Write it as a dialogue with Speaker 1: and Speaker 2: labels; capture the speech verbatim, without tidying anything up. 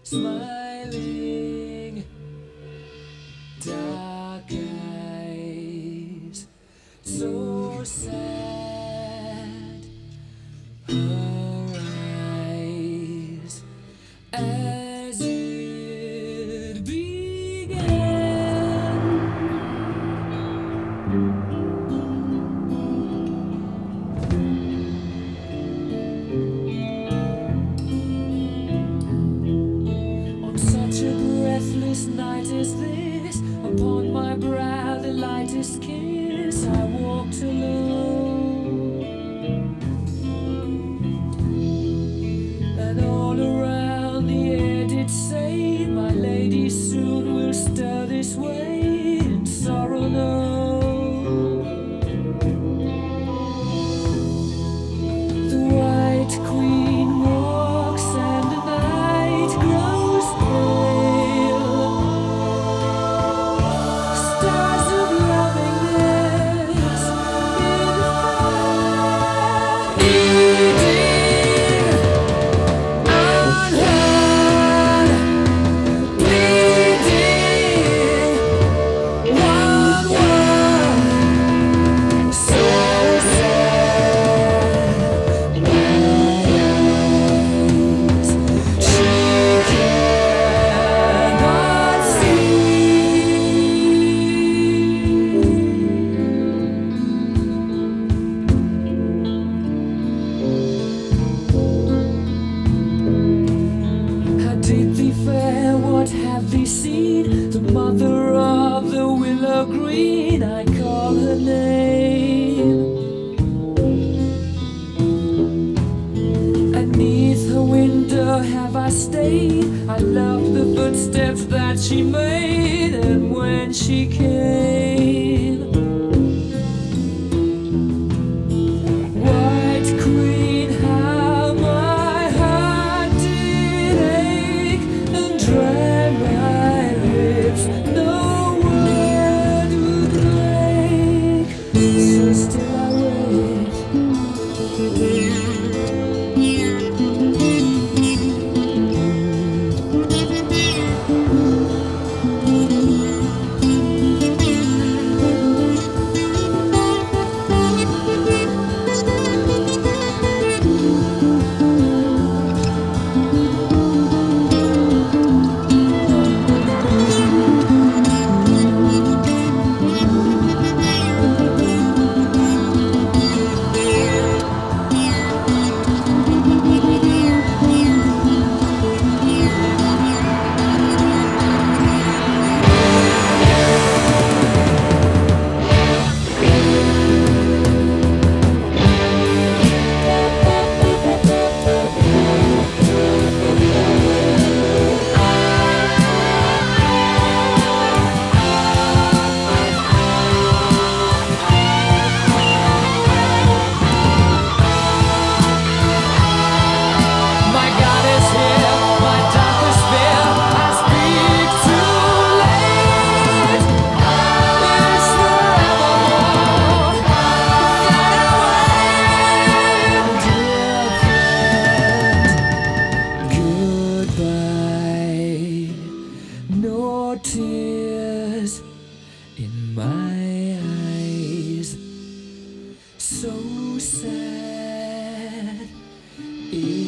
Speaker 1: smiling, dark eyes, so sad. Her eyes as it began. On such a breathless night as this, upon my brow the lightest kiss, I walked alone, and all around the air did say, my lady soon will stir this way, and sorrow no. The white queen walks and the night grows pale. Stars of lovingness in fire, bleeding, unheard, bleeding, one word, so sad. My eyes, she cannot see. How did thee fare? What have thee seen? The mother of the willow green, I call her name. Beneath her window have I stayed. I love the footsteps that she made, and when she came, white queen, how my heart did ache and dry my lips, no word would break, so still I wait. My God is here, my darkest fear, I speak too late. It's forevermore that I wait. Dear friend, goodbye. No tears in my eyes, so sad.